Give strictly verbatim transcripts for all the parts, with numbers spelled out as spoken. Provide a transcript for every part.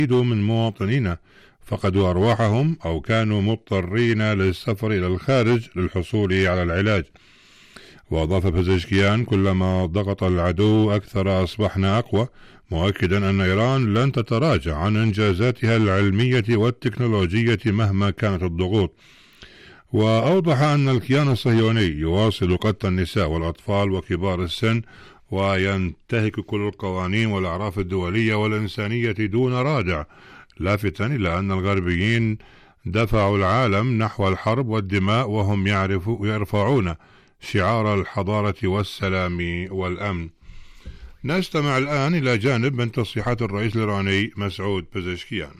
من مواطنينا فقدوا أرواحهم أو كانوا مضطرين للسفر إلى الخارج للحصول على العلاج. وأضاف بزشكيان: كلما ضغط العدو أكثر أصبحنا أقوى، مؤكدا أن إيران لن تتراجع عن إنجازاتها العلمية والتكنولوجية مهما كانت الضغوط. وأوضح أن الكيان الصهيوني يواصل قتل النساء والأطفال وكبار السن وينتهك كل القوانين والأعراف الدولية والإنسانية دون رادع، لافتا إلى أن الغربيين دفعوا العالم نحو الحرب والدماء وهم يعرفوا يرفعون شعار الحضارة والسلام والأمن. نستمع الآن إلى جانب من تصريحات الرئيس الإيراني مسعود بزشكيان.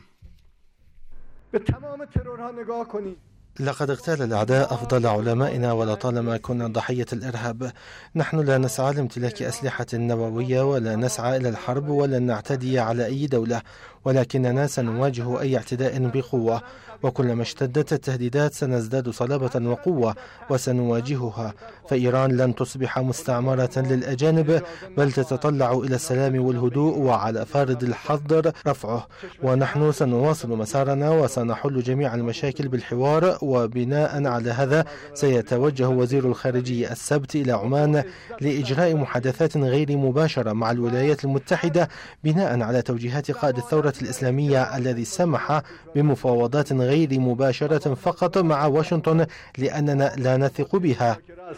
لقد اغتال الأعداء أفضل علمائنا ولطالما كنا ضحية الإرهاب. نحن لا نسعى لامتلاك أسلحة نووية ولا نسعى إلى الحرب ولا نعتدي على أي دولة، ولكننا سنواجه أي اعتداء بقوة، وكلما اشتدت التهديدات سنزداد صلابة وقوة وسنواجهها. فإيران لن تصبح مستعمرة للأجانب، بل تتطلع إلى السلام والهدوء، وعلى فارض الحظر رفعه. ونحن سنواصل مسارنا وسنحل جميع المشاكل بالحوار. وبناء على هذا سيتوجه وزير الخارجية السبت إلى عمان لإجراء محادثات غير مباشرة مع الولايات المتحدة بناء على توجيهات قائد الثورة الإسلامية الذي سمح بمفاوضات غير مباشرة فقط مع واشنطن لأننا لا نثق بها.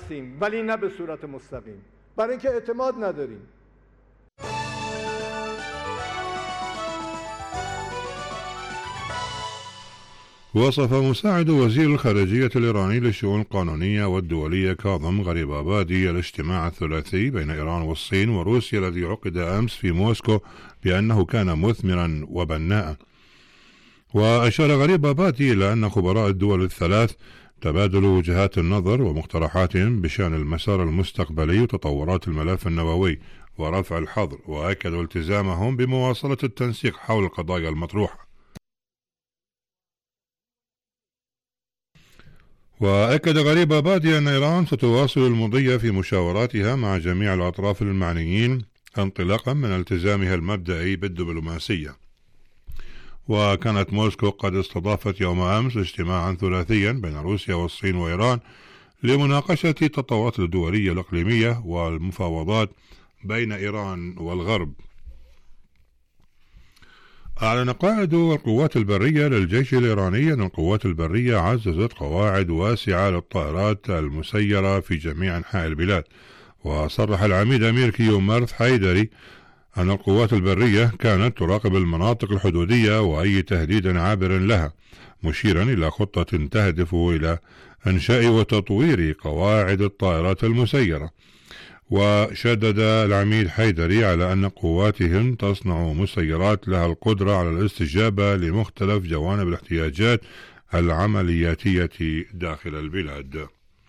وصف مساعد وزير الخارجية الإيراني للشؤون القانونية والدولية كاظم غريبابادي الاجتماع الثلاثي بين إيران والصين وروسيا الذي عقد أمس في موسكو بأنه كان مثمرا وبناء. وأشار غريبابادي إلى أن خبراء الدول الثلاث تبادلوا وجهات النظر ومقترحاتهم بشأن المسار المستقبلي وتطورات الملف النووي ورفع الحظر، وأكدوا التزامهم بمواصلة التنسيق حول القضايا المطروحة. وأكد غريبابادي أن إيران ستواصل المضي في مشاوراتها مع جميع الأطراف المعنيين انطلاقا من التزامها المبدئي بالدبلوماسية. وكانت موسكو قد استضافت يوم أمس اجتماعا ثلاثيا بين روسيا والصين وإيران لمناقشة التطورات الدولية الإقليمية والمفاوضات بين إيران والغرب. أعلن قائد القوات البرية للجيش الإيراني أن القوات البرية عززت قواعد واسعة للطائرات المسيرة في جميع أنحاء البلاد. وصرح العميد أمير كيومرث حيدري أن القوات البرية كانت تراقب المناطق الحدودية وأي تهديد عابر لها، مشيرا إلى خطة تهدف إلى إنشاء وتطوير قواعد الطائرات المسيرة. وشدد العميد حيدري على أن قواتهم تصنع مسيرات لها القدرة على الاستجابة لمختلف جوانب الاحتياجات العملياتية داخل البلاد.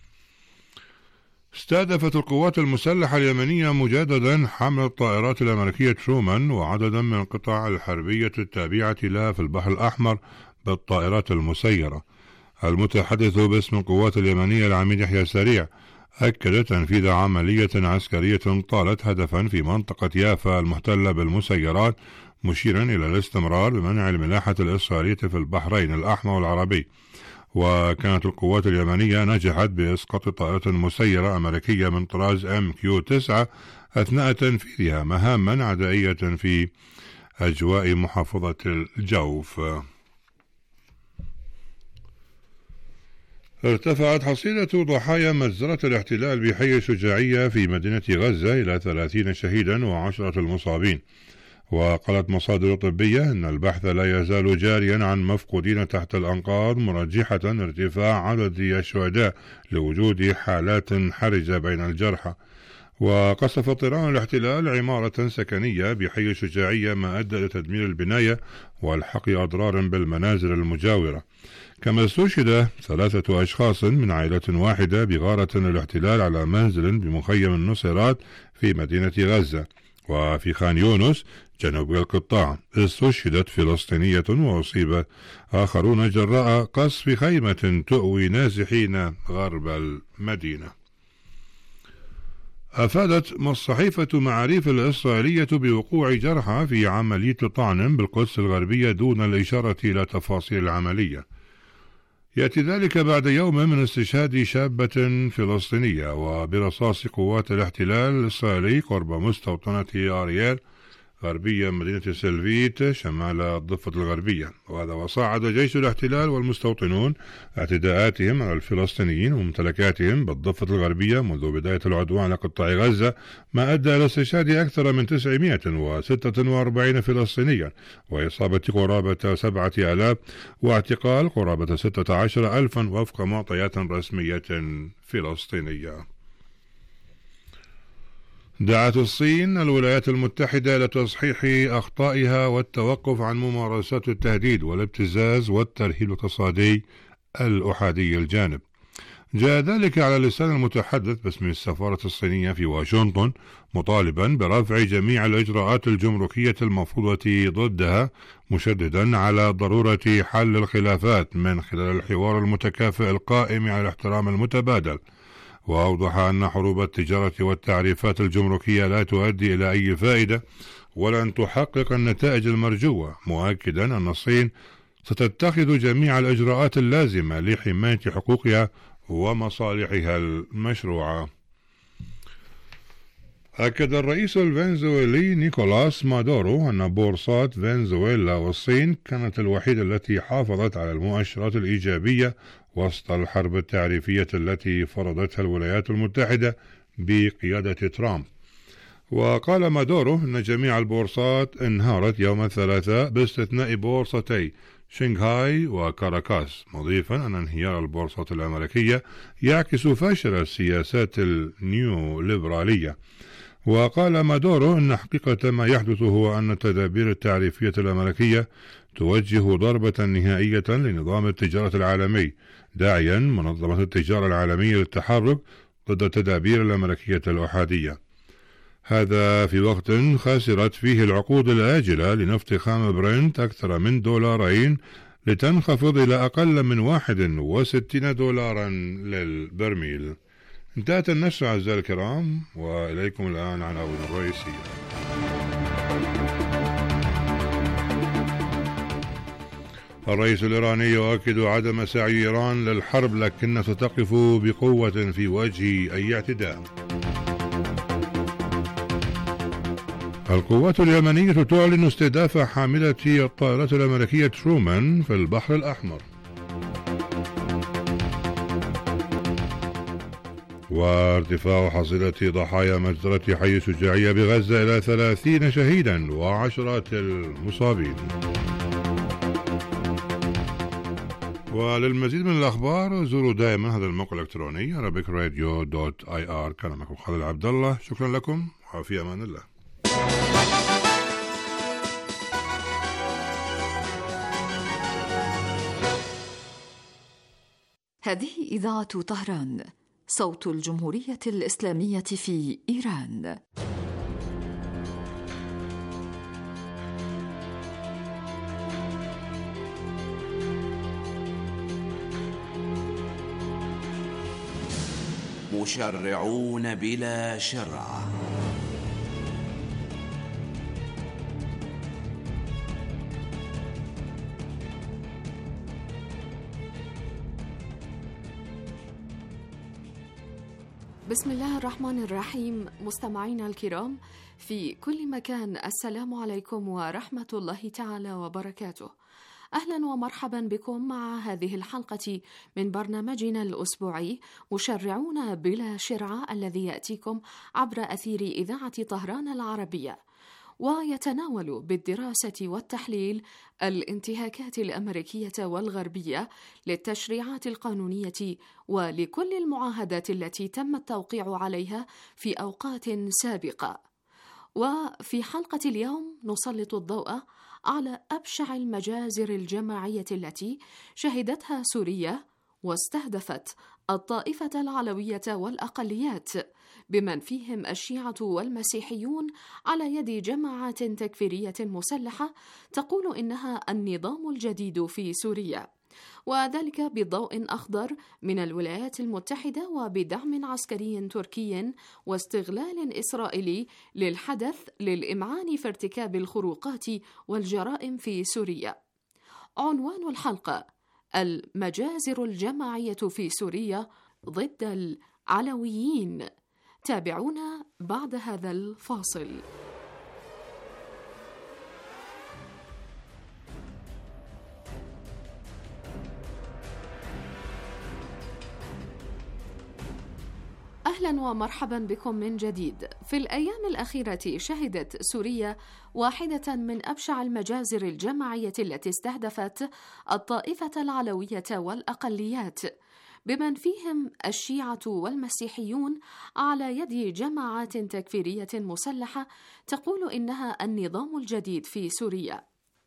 استهدفت القوات المسلحة اليمنية مجددا حمل الطائرات الأمريكية ترومان وعددا من القطع الحربية التابعة لها في البحر الأحمر بالطائرات المسيرة. المتحدث باسم القوات اليمنية العميد يحيى سريع أكد تنفيذ عملية عسكرية طالت هدفا في منطقة يافا المحتلة بالمسيرات، مشيرا إلى الاستمرار بمنع الملاحة الإسرائيلية في البحرين الأحمر والعربي. وكانت القوات اليمنية نجحت بإسقاط طائرة مسيرة أمريكية من طراز إم كيو تسعة أثناء تنفيذها مهاما عدائية في أجواء محافظة الجوف. ارتفعت حصيلة ضحايا مجزرة الاحتلال بحي الشجاعية في مدينة غزة إلى ثلاثين شهيدا وعشرة المصابين. وقالت مصادر طبية أن البحث لا يزال جاريا عن مفقودين تحت الأنقاض، مرجحة ارتفاع عدد الشهداء لوجود حالات حرجة بين الجرحى. وقصف طيران الاحتلال عمارة سكنية بحي الشجاعية ما أدى لتدمير البناية والحق أضرار بالمنازل المجاورة. كما استشهد ثلاثة أشخاص من عائلة واحدة بغارة الاحتلال على منزل بمخيم النصيرات في مدينة غزة. وفي خان يونس جنوب القطاع استشهدت فلسطينية وأصيب آخرون جراء قصف خيمة تؤوي نازحين غرب المدينة. أفادت الصحيفة معاريف الإسرائيلية بوقوع جرحى في عملية طعن بالقدس الغربية دون الإشارة إلى تفاصيل العملية. يأتي ذلك بعد يوم من استشهاد شابة فلسطينية وبرصاص قوات الاحتلال الإسرائيلي قرب مستوطنة أريال غربية مدينة سلفيت شمال الضفة الغربية، وهذا وصاعد جيش الاحتلال والمستوطنون اعتداءاتهم على الفلسطينيين وممتلكاتهم بالضفة الغربية منذ بداية العدوان على قطاع غزة، ما أدى إلى استشهاد أكثر من تسعمائة وستة وأربعين فلسطينيا وإصابة قرابة سبعة آلاف واعتقال قرابة ستة عشر ألفا وفق معطيات رسمية فلسطينية. دعت الصين الولايات المتحدة لتصحيح أخطائها والتوقف عن ممارسات التهديد والابتزاز والترهيب الاقتصادي الأحادي الجانب. جاء ذلك على لسان المتحدث باسم السفارة الصينية في واشنطن، مطالبا برفع جميع الإجراءات الجمركية المفروضة ضدها، مشددا على ضرورة حل الخلافات من خلال الحوار المتكافئ القائم على الاحترام المتبادل. وأوضح أن حروب التجارة والتعريفات الجمركية لا تؤدي إلى أي فائدة ولن تحقق النتائج المرجوة، مؤكدا أن الصين ستتخذ جميع الإجراءات اللازمة لحماية حقوقها ومصالحها المشروعة. أكد الرئيس الفنزويلي نيكولاس مادورو أن بورصات فنزويلا والصين كانت الوحيدة التي حافظت على المؤشرات الإيجابية وسط الحرب التعريفية التي فرضتها الولايات المتحدة بقيادة ترامب. وقال مادورو أن جميع البورصات انهارت يوم الثلاثاء باستثناء بورصتي شنغهاي وكاراكاس، مضيفا أن انهيار البورصة الأمريكية يعكس فشل السياسات النيو ليبرالية. وقال مادورو أن حقيقة ما يحدث هو أن التدابير التعريفية الأمريكية توجه ضربة نهائية لنظام التجارة العالمي، داعيا منظمة التجارة العالمية للتحرك ضد التدابير الأمريكية الأحادية. هذا في وقت خسرت فيه العقود الآجلة لنفط خام برنت أكثر من دولارين لتنخفض إلى أقل من واحد وستين دولارا للبرميل. انتهت النشرة أعزائي الكرام، وإليكم الآن عناوين الرئيسية. الرئيس الإيراني يؤكد عدم سعي إيران للحرب لكنها ستقف بقوة في وجه أي اعتداء. القوات اليمنية تعلن استهداف حاملة الطائرات الأمريكية ترومان في البحر الأحمر. وارتفاع حصيلة ضحايا مجزرة حي الشجاعية بغزة إلى ثلاثين شهيدا وعشرات المصابين. وللمزيد من الأخبار زوروا دائما هذا الموقع الإلكتروني arabic radio dot i r. كان معكم خالد عبد الله، شكرا لكم وفي أمان الله. هذه إذاعة طهران، صوت الجمهورية الإسلامية في إيران. مشرعون بلا شرع. بسم الله الرحمن الرحيم. مستمعينا الكرام في كل مكان، السلام عليكم ورحمة الله تعالى وبركاته. أهلا ومرحبا بكم مع هذه الحلقة من برنامجنا الأسبوعي مشرعون بلا شرع، الذي يأتيكم عبر أثير إذاعة طهران العربية، ويتناول بالدراسة والتحليل الانتهاكات الأمريكية والغربية للتشريعات القانونية ولكل المعاهدات التي تم التوقيع عليها في أوقات سابقة. وفي حلقة اليوم نسلط الضوء على أبشع المجازر الجماعية التي شهدتها سوريا واستهدفت الطائفة العلوية والأقليات، بمن فيهم الشيعة والمسيحيون، على يد جماعات تكفيرية مسلحة تقول إنها النظام الجديد في سوريا. وذلك بضوء أخضر من الولايات المتحدة وبدعم عسكري تركي واستغلال إسرائيلي للحدث للإمعان في ارتكاب الخروقات والجرائم في سوريا. عنوان الحلقة: المجازر الجماعية في سوريا ضد العلويين. تابعونا بعد هذا الفاصل. أهلا ومرحبا بكم من جديد. في الأيام الأخيرة شهدت سوريا واحدة من أبشع المجازر الجماعية التي استهدفت الطائفة العلوية والأقليات، بمن فيهم الشيعة والمسيحيون، على يد جماعات تكفيرية مسلحة تقول إنها النظام الجديد في سوريا.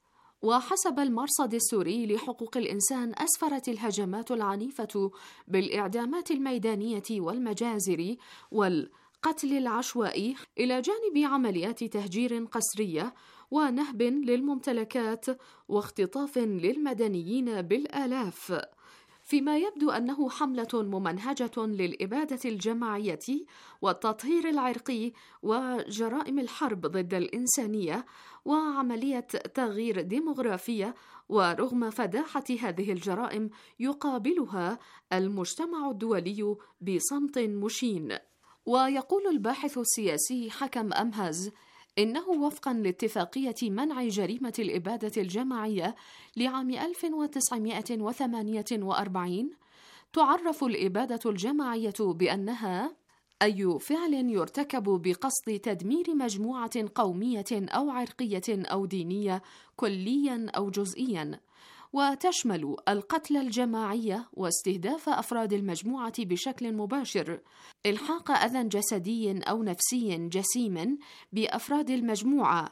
وحسب المرصد السوري لحقوق الإنسان، أسفرت الهجمات العنيفة بالإعدامات الميدانية والمجازر والقتل العشوائي، إلى جانب عمليات تهجير قسرية ونهب للممتلكات واختطاف للمدنيين بالآلاف، فيما يبدو أنه حملة ممنهجة للإبادة الجماعية والتطهير العرقي وجرائم الحرب ضد الإنسانية وعملية تغيير ديموغرافية. ورغم فداحة هذه الجرائم يقابلها المجتمع الدولي بصمت مشين. ويقول الباحث السياسي حكم أمهز إنه وفقا لاتفاقية منع جريمة الإبادة الجماعية لعام ألف وتسعمائة وثمانية وأربعين، تعرف الإبادة الجماعية بأنها أي فعل يرتكب بقصد تدمير مجموعة قومية أو عرقية أو دينية كليا أو جزئيا، وتشمل القتل الجماعي واستهداف أفراد المجموعة بشكل مباشر، إلحاق أذى جسدي أو نفسي جسيم بأفراد المجموعة،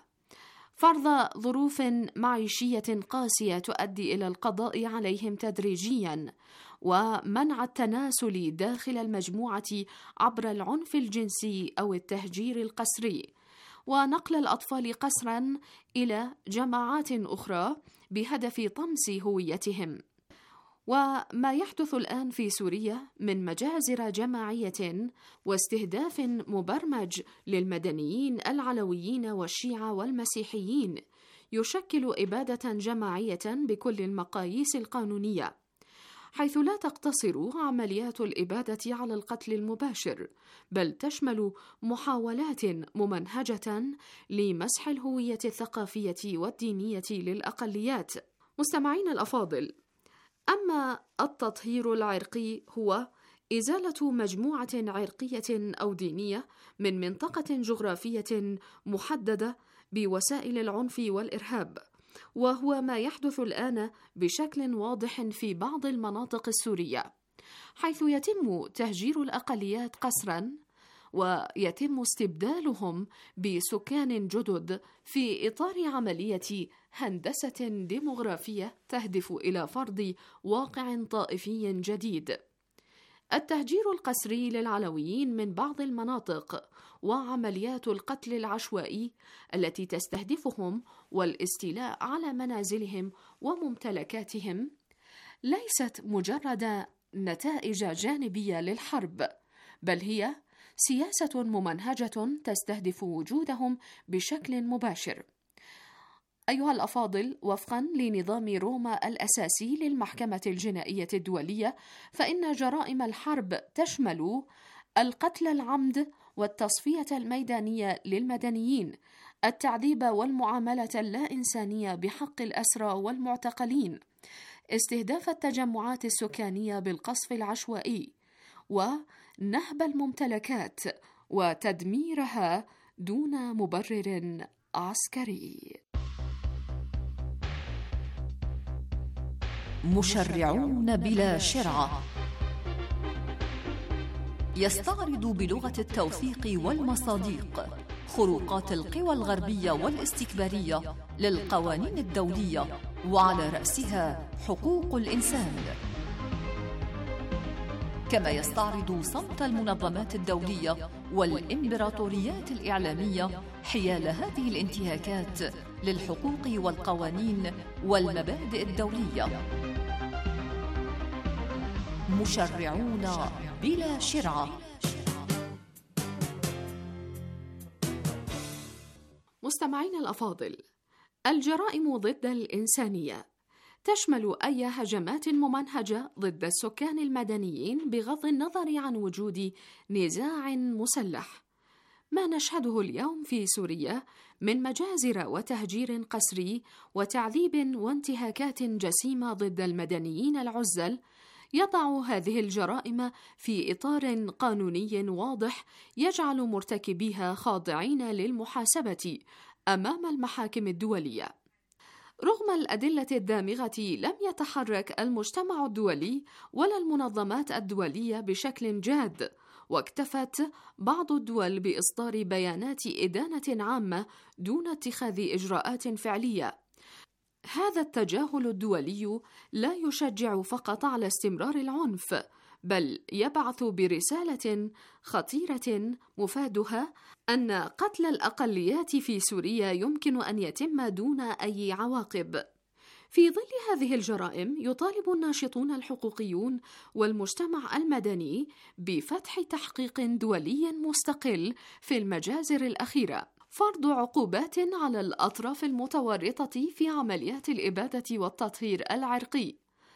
فرض ظروف معيشية قاسية تؤدي إلى القضاء عليهم تدريجيا، ومنع التناسل داخل المجموعة عبر العنف الجنسي أو التهجير القسري، ونقل الأطفال قسرا إلى جماعات أخرى بهدف طمس هويتهم. وما يحدث الآن في سوريا من مجازر جماعية واستهداف مبرمج للمدنيين العلويين والشيعة والمسيحيين يشكل إبادة جماعية بكل المقاييس القانونية، حيث لا تقتصر عمليات الإبادة على القتل المباشر، بل تشمل محاولات ممنهجة لمسح الهوية الثقافية والدينية للأقليات. مستمعين الأفاضل، أما التطهير العرقي هو إزالة مجموعة عرقية أو دينية من منطقة جغرافية محددة بوسائل العنف والإرهاب، وهو ما يحدث الآن بشكل واضح في بعض المناطق السورية، حيث يتم تهجير الأقليات قسرا ويتم استبدالهم بسكان جدد في إطار عملية هندسة ديموغرافية تهدف إلى فرض واقع طائفي جديد. التهجير القسري للعلويين من بعض المناطق وعمليات القتل العشوائي التي تستهدفهم والاستيلاء على منازلهم وممتلكاتهم ليست مجرد نتائج جانبية للحرب، بل هي سياسة ممنهجة تستهدف وجودهم بشكل مباشر. أيها الأفاضل، وفقا لنظام روما الأساسي للمحكمة الجنائية الدولية، فإن جرائم الحرب تشمل القتل العمد والتصفية الميدانية للمدنيين، التعذيب والمعاملة اللا إنسانية بحق الأسرى والمعتقلين، استهداف التجمعات السكانية بالقصف العشوائي، ونهب الممتلكات وتدميرها دون مبرر عسكري. مشرعون بلا شرعة يستعرض بلغة التوثيق والمصادق خروقات القوى الغربية والاستكبارية للقوانين الدولية، وعلى رأسها حقوق الإنسان، كما يستعرض صمت المنظمات الدولية والإمبراطوريات الإعلامية حيال هذه الانتهاكات للحقوق والقوانين والمبادئ الدولية. مشرعون بلا شرعة. مستمعينا الأفاضل، الجرائم ضد الإنسانية تشمل أي هجمات ممنهجة ضد السكان المدنيين بغض النظر عن وجود نزاع مسلح. ما نشهده اليوم في سوريا من مجازر وتهجير قسري وتعذيب وانتهاكات جسيمة ضد المدنيين العزل يضع هذه الجرائم في إطار قانوني واضح يجعل مرتكبيها خاضعين للمحاسبة أمام المحاكم الدولية. رغم الأدلة الدامغة لم يتحرك المجتمع الدولي ولا المنظمات الدولية بشكل جاد، واكتفت بعض الدول بإصدار بيانات إدانة عامة دون اتخاذ إجراءات فعلية. هذا التجاهل الدولي لا يشجع فقط على استمرار العنف، بل يبعث برسالة خطيرة مفادها أن قتل الأقليات في سوريا يمكن أن يتم دون أي عواقب. في ظل هذه الجرائم يطالب الناشطون الحقوقيون والمجتمع المدني بفتح تحقيق دولي مستقل في المجازر الأخيرة، فرض عقوبات على الأطراف المتورطة في عمليات الإبادة والتطهير العرقي،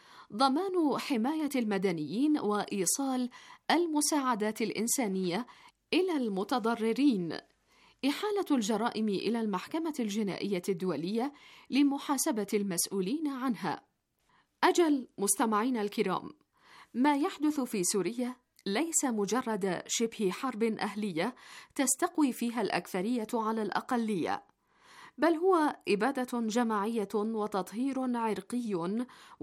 ضمان حماية المدنيين وإيصال المساعدات الإنسانية إلى المتضررين، إحالة الجرائم إلى المحكمة الجنائية الدولية لمحاسبة المسؤولين عنها. أجل مستمعينا الكرام، ما يحدث في سوريا ليس مجرد شبه حرب أهلية تستقوي فيها الأكثرية على الأقلية، بل هو إبادة جماعية وتطهير عرقي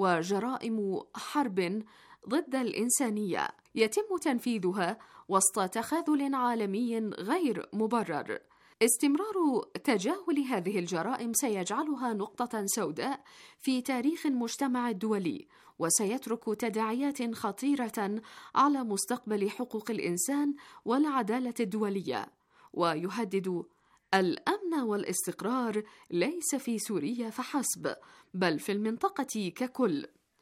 وجرائم حرب ضد الإنسانية يتم تنفيذها وسط تخاذل عالمي غير مبرر. استمرار تجاهل هذه الجرائم سيجعلها نقطة سوداء في تاريخ المجتمع الدولي، وسيترك تداعيات خطيرة على مستقبل حقوق الإنسان والعدالة الدولية، ويهدد الأمن والاستقرار ليس في سوريا فحسب، بل في المنطقة ككل.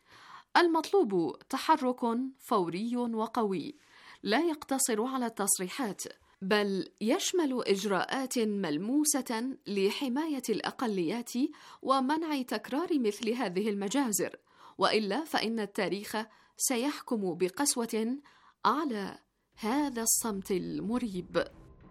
المطلوب تحرك فوري وقوي لا يقتصر على التصريحات، بل يشمل إجراءات ملموسة لحماية الأقليات ومنع تكرار مثل هذه المجازر، وإلا فإن التاريخ سيحكم بقسوة على هذا الصمت المريب.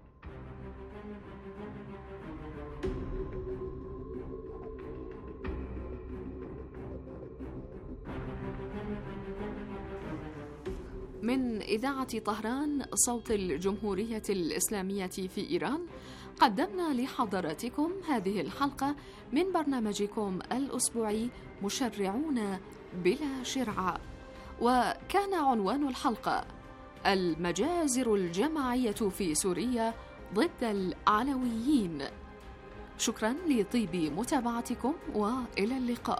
من إذاعة طهران صوت الجمهورية الإسلامية في إيران، قدمنا لحضراتكم هذه الحلقة من برنامجكم الأسبوعي مشرعون بلا شرعة، وكان عنوان الحلقة المجازر الجماعية في سوريا ضد العلويين. شكرا لطيب متابعتكم وإلى اللقاء.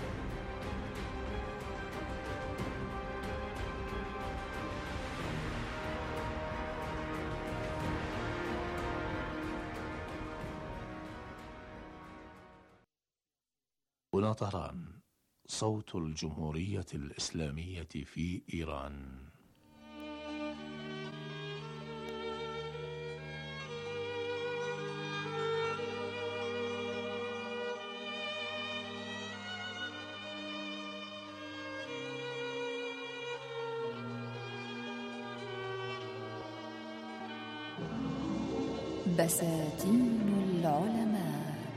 هنا طهران صوت الجمهورية الإسلامية في إيران. بساتين العلماء.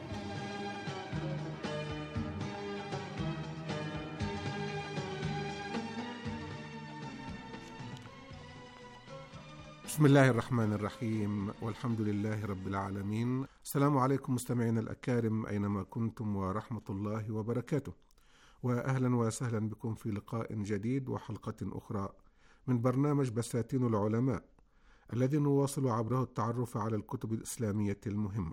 بسم الله الرحمن الرحيم، والحمد لله رب العالمين. السلام عليكم مستمعينا الأكارم أينما كنتم، ورحمة الله وبركاته، وأهلا وسهلا بكم في لقاء جديد وحلقة أخرى من برنامج بساتين العلماء، الذي نواصل عبره التعرف على الكتب الإسلامية المهمة.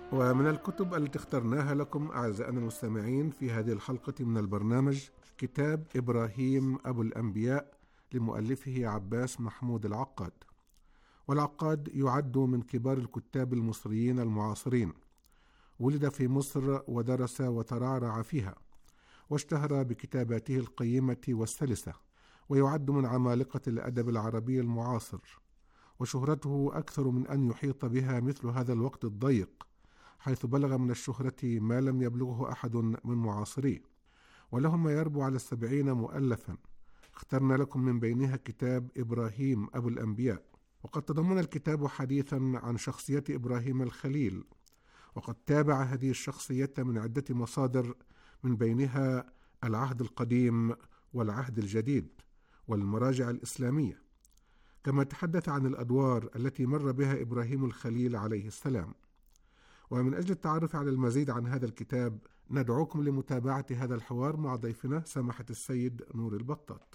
ومن الكتب التي اخترناها لكم أعزائنا المستمعين في هذه الحلقة من البرنامج كتاب إبراهيم أبو الأنبياء لمؤلفه عباس محمود العقاد. والعقاد يعد من كبار الكتاب المصريين المعاصرين، ولد في مصر ودرس وترعرع فيها، واشتهر بكتاباته القيمة والسلسة، ويعد من عمالقة الأدب العربي المعاصر، وشهرته أكثر من أن يحيط بها مثل هذا الوقت الضيق، حيث بلغ من الشهرة ما لم يبلغه أحد من معاصريه، وله ما يربو على السبعين مؤلفا. اخترنا لكم من بينها كتاب إبراهيم أبو الأنبياء. وقد تضمن الكتاب حديثا عن شخصية إبراهيم الخليل، وقد تابع هذه الشخصية من عدة مصادر، من بينها العهد القديم والعهد الجديد والمراجع الإسلامية، كما تحدث عن الأدوار التي مر بها إبراهيم الخليل عليه السلام. ومن أجل التعرف على المزيد عن هذا الكتاب ندعوكم لمتابعة هذا الحوار مع ضيفنا سماحة السيد نور البطاط.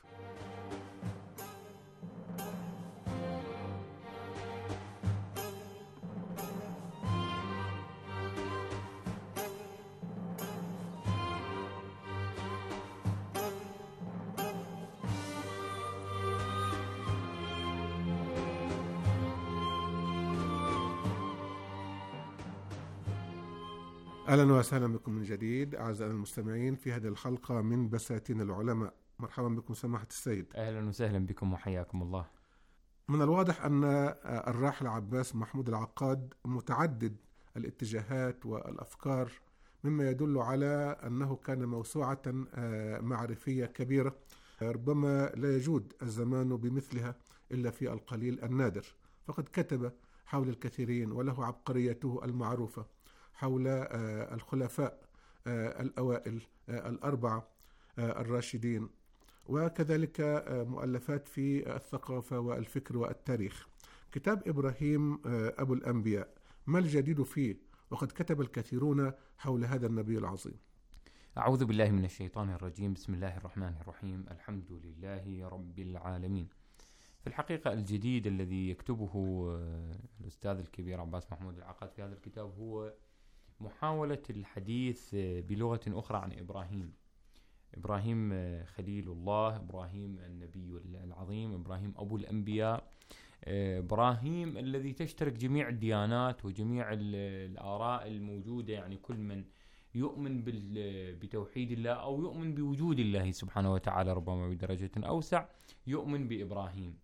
أهلا وسهلا بكم من جديد أعزائنا المستمعين في هذه الحلقة من بساتين العلماء. مرحبا بكم سماحة السيد. أهلا وسهلا بكم وحياكم الله. من الواضح أن الراحل عباس محمود العقاد متعدد الاتجاهات والأفكار، مما يدل على أنه كان موسوعة معرفية كبيرة ربما لا يجود الزمان بمثلها إلا في القليل النادر، فقد كتب حول الكثيرين، وله عبقريته المعروفة حول الخلفاء الأوائل الأربعة الراشدين، وكذلك مؤلفات في الثقافة والفكر والتاريخ. كتاب إبراهيم أبو الأنبياء، ما الجديد فيه وقد كتب الكثيرون حول هذا النبي العظيم؟ أعوذ بالله من الشيطان الرجيم. بسم الله الرحمن الرحيم. الحمد لله رب العالمين. في الحقيقة الجديد الذي يكتبه الأستاذ الكبير عباس محمود العقاد في هذا الكتاب هو محاولة الحديث بلغة أخرى عن إبراهيم. إبراهيم خليل الله، إبراهيم النبي العظيم، إبراهيم أبو الأنبياء، إبراهيم الذي تشترك جميع الديانات وجميع الآراء الموجودة، يعني كل من يؤمن بتوحيد الله أو يؤمن بوجود الله سبحانه وتعالى ربما بدرجة أوسع يؤمن بإبراهيم.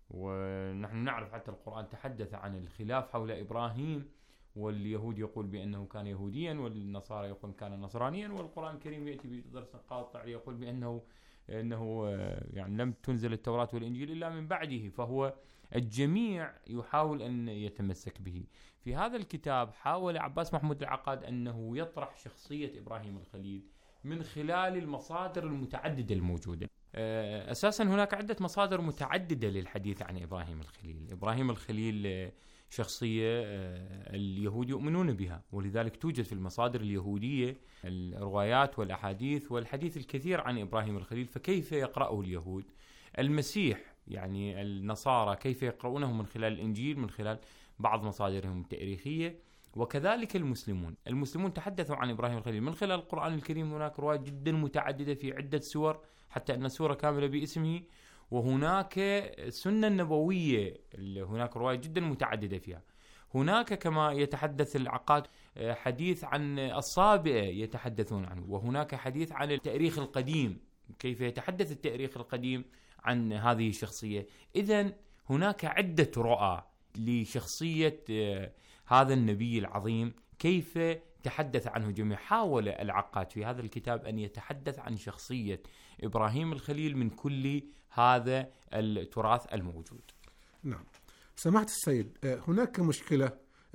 ونحن نعرف حتى القرآن تحدث عن الخلاف حول إبراهيم، واليهود يقول بأنه كان يهوديا، والنصارى يقول كان نصرانيا، والقرآن الكريم يأتي بدرس قاطع يقول بأنه أنه يعني لم تنزل التوراة والإنجيل إلا من بعده، فهو الجميع يحاول أن يتمسك به. في هذا الكتاب حاول عباس محمود العقاد أنه يطرح شخصية إبراهيم الخليل من خلال المصادر المتعددة الموجودة. أساسا هناك عدة مصادر متعددة للحديث عن إبراهيم الخليل. إبراهيم الخليل شخصية اليهود يؤمنون بها، ولذلك توجد في المصادر اليهودية الروايات والأحاديث والحديث الكثير عن إبراهيم الخليل. فكيف يقرأه اليهود؟ المسيح يعني النصارى كيف يقرؤونه؟ من خلال الإنجيل، من خلال بعض مصادرهم التاريخية. وكذلك المسلمون المسلمون تحدثوا عن إبراهيم الخليل من خلال القرآن الكريم. هناك روايات جدا متعددة في عدة سور، حتى أن سورة كاملة باسمه. وهناك سنة نبوية، هناك روايات جدا متعددة فيها. هناك كما يتحدث العقاد حديث عن الصابئة يتحدثون عنه، وهناك حديث عن التاريخ القديم، كيف يتحدث التاريخ القديم عن هذه الشخصية. إذن هناك عدة رؤى لشخصية هذا النبي العظيم، كيف تحدث عنه جميع. حاول العقاد في هذا الكتاب أن يتحدث عن شخصية إبراهيم الخليل من كل هذا التراث الموجود. نعم سماحة السيد، هناك مشكلة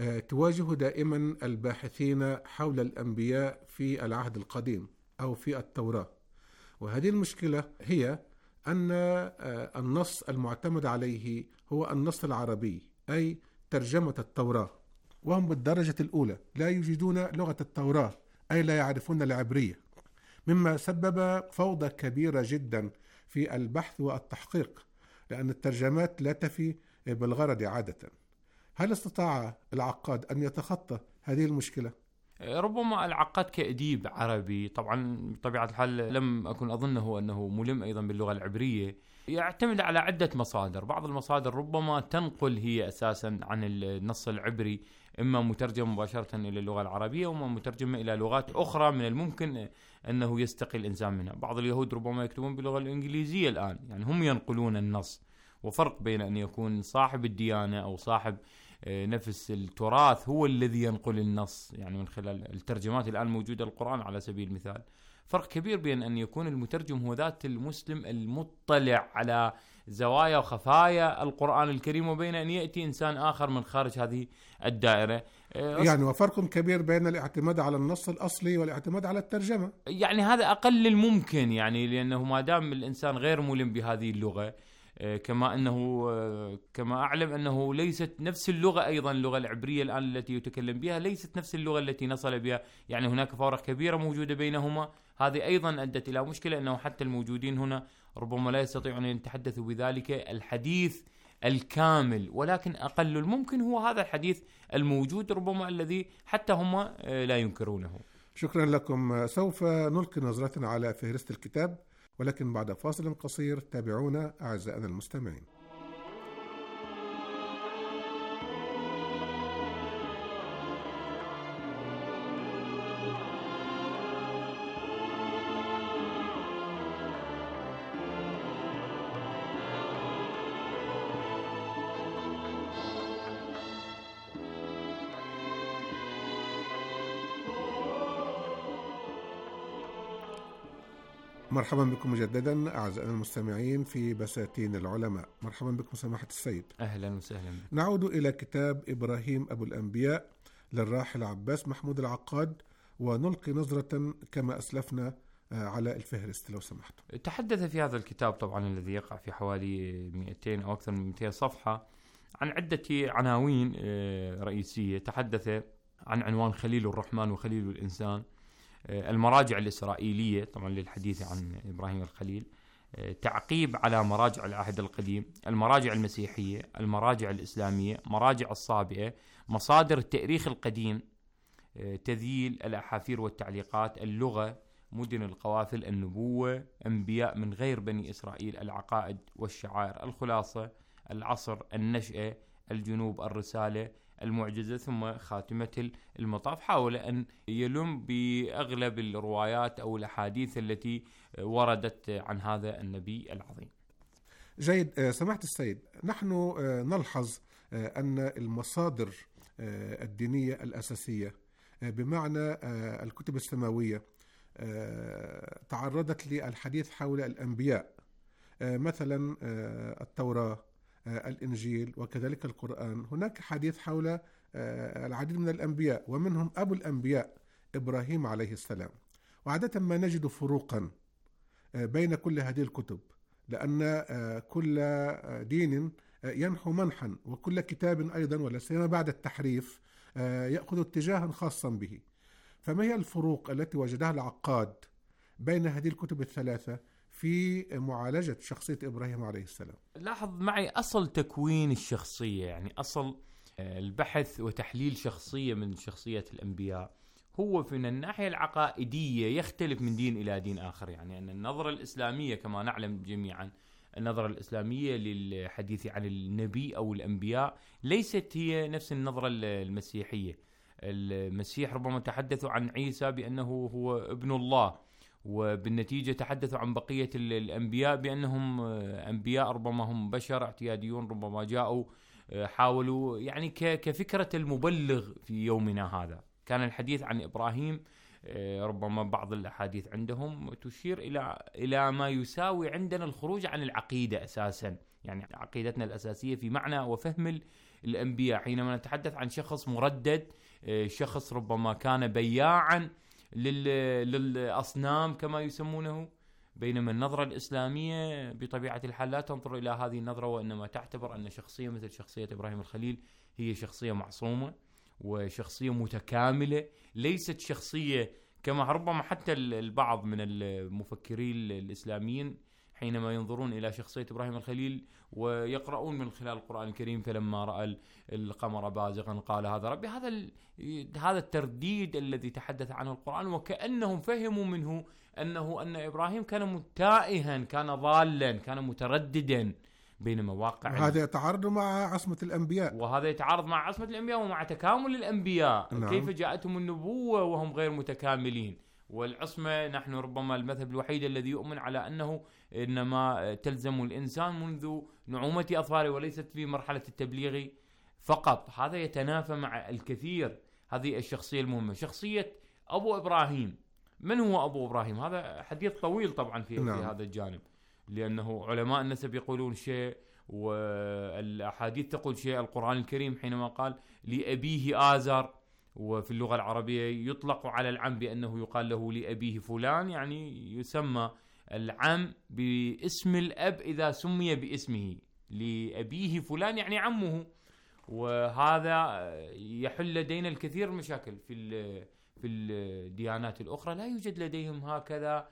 تواجه دائما الباحثين حول الأنبياء في العهد القديم أو في التوراة، وهذه المشكلة هي أن النص المعتمد عليه هو النص العربي، أي ترجمة التوراة، وهم بالدرجة الأولى لا يجيدون لغة التوراة، أي لا يعرفون العبرية، مما سبب فوضى كبيرة جدا في البحث والتحقيق، لأن الترجمات لا تفي بالغرض عادة. هل استطاع العقاد أن يتخطى هذه المشكلة؟ ربما العقاد كأديب عربي، طبعا بطبيعة الحال لم أكن أظنه أنه ملم أيضا باللغة العبرية، يعتمد على عدة مصادر. بعض المصادر ربما تنقل هي أساسا عن النص العبري، إما مترجم مباشرة إلى اللغة العربية وإما مترجمة إلى لغات أخرى من الممكن أنه يستقي الإنسان منها. بعض اليهود ربما يكتبون باللغة الإنجليزية الآن، يعني هم ينقلون النص. وفرق بين أن يكون صاحب الديانة أو صاحب نفس التراث هو الذي ينقل النص، يعني من خلال الترجمات الآن موجودة القرآن على سبيل المثال. فرق كبير بين أن يكون المترجم هو ذات المسلم المطلع على زوايا وخفايا القرآن الكريم، وبين أن يأتي إنسان آخر من خارج هذه الدائرة. يعني وفرق كبير بين الاعتماد على النص الأصلي والاعتماد على الترجمة. يعني هذا أقل الممكن، يعني لأنه ما دام الإنسان غير ملم بهذه اللغة، كما أنه كما أعلم أنه ليست نفس اللغة أيضا اللغة العبرية الآن التي يتكلم بها ليست نفس اللغة التي نصل بها، يعني هناك فوارق كبيرة موجودة بينهما. هذه أيضا أدت إلى مشكلة أنه حتى الموجودين هنا ربما لا يستطيعون أن يتحدثوا بذلك الحديث الكامل، ولكن أقل الممكن هو هذا الحديث الموجود ربما الذي حتى هم لا ينكرونه. شكرا لكم. سوف نلقي نظرة على فهرست الكتاب، ولكن بعد فاصل قصير. تابعونا أعزائنا المستمعين. مرحبا بكم مجددا أعزائنا المستمعين في بساتين العلماء. مرحبا بكم سماحة السيد. أهلا وسهلا بكم. نعود إلى كتاب إبراهيم أبو الأنبياء للراحل عباس محمود العقاد، ونلقي نظرة كما أسلفنا على الفهرست لو سمحت. تحدث في هذا الكتاب طبعا الذي يقع في حوالي مئتين أو أكثر من مئتين صفحة عن عدة عناوين رئيسية. تحدث عن عنوان خليل الرحمن وخليل الإنسان، المراجع الإسرائيلية طبعا للحديث عن إبراهيم الخليل، تعقيب على مراجع العهد القديم، المراجع المسيحية، المراجع الإسلامية، مراجع الصابئة، مصادر التاريخ القديم، تذييل الأحافير والتعليقات، اللغة، مدن القوافل، النبوة، أنبياء من غير بني إسرائيل، العقائد والشعائر، الخلاصة، العصر، النشأة، الجنوب، الرسالة، المعجزة، ثم خاتمة المطاف. حاول أن يلم بأغلب الروايات أو الأحاديث التي وردت عن هذا النبي العظيم. جيد. سماحة السيد، نحن نلحظ أن المصادر الدينية الأساسية بمعنى الكتب السماوية تعرضت للحديث حول الأنبياء، مثلا التوراة، الإنجيل، وكذلك القرآن. هناك حديث حول العديد من الأنبياء، ومنهم أبو الأنبياء إبراهيم عليه السلام. وعادة ما نجد فروقا بين كل هذه الكتب، لأن كل دين ينحو منحا، وكل كتاب أيضا ولا سيما بعد التحريف يأخذ اتجاها خاصا به. فما هي الفروق التي وجدها العقاد بين هذه الكتب الثلاثة في معالجة شخصية إبراهيم عليه السلام؟ لاحظ معي أصل تكوين الشخصية، يعني أصل البحث وتحليل شخصية من شخصية الأنبياء هو في الناحية العقائدية يختلف من دين إلى دين آخر. يعني أن النظرة الإسلامية كما نعلم جميعا، النظرة الإسلامية للحديث عن النبي أو الأنبياء ليست هي نفس النظرة المسيحية. المسيح ربما تحدثوا عن عيسى بأنه هو ابن الله، وبالنتيجة تحدثوا عن بقية الأنبياء بأنهم أنبياء ربما هم بشر اعتياديون، ربما جاءوا حاولوا يعني كفكرة المبلغ في يومنا هذا. كان الحديث عن إبراهيم ربما بعض الأحاديث عندهم تشير إلى إلى ما يساوي عندنا الخروج عن العقيدة أساسا، يعني عقيدتنا الأساسية في معنى وفهم الأنبياء. حينما نتحدث عن شخص مردد، شخص ربما كان بياعا للأصنام كما يسمونه، بينما النظرة الإسلامية بطبيعة الحال لا تنظر إلى هذه النظرة، وإنما تعتبر أن شخصية مثل شخصية إبراهيم الخليل هي شخصية معصومة وشخصية متكاملة، ليست شخصية كما ربما حتى البعض من المفكرين الإسلاميين حينما ينظرون إلى شخصية إبراهيم الخليل ويقرؤون من خلال القرآن الكريم فلما رأى القمر بازغا قال هذا ربي. هذا هذا الترديد الذي تحدث عنه القرآن، وكأنهم فهموا منه أنه أن إبراهيم كان تائها، كان ضالا، كان مترددا بين مواقع. وهذا يتعارض مع عصمة الأنبياء، وهذا يتعارض مع عصمة الأنبياء ومع تكامل الأنبياء. نعم. كيف جاءتهم النبوة وهم غير متكاملين؟ والعصمة نحن ربما المذهب الوحيد الذي يؤمن على أنه إنما تلزم الإنسان منذ نعومة أظفاره وليست في مرحلة التبليغ فقط. هذا يتنافى مع الكثير. هذه الشخصية المهمة، شخصية أبو إبراهيم. من هو أبو إبراهيم؟ هذا حديث طويل طبعا في, نعم. في هذا الجانب، لأنه علماء النسب يقولون شيء والأحاديث تقول شيء. القرآن الكريم حينما قال لأبيه آزر، وفي اللغة العربية يطلق على العم بأنه يقال له لأبيه فلان، يعني يسمى العم باسم الأب إذا سمي باسمه. لأبيه فلان يعني عمه، وهذا يحل لدينا الكثير من المشاكل في في الديانات الأخرى. لا يوجد لديهم هكذا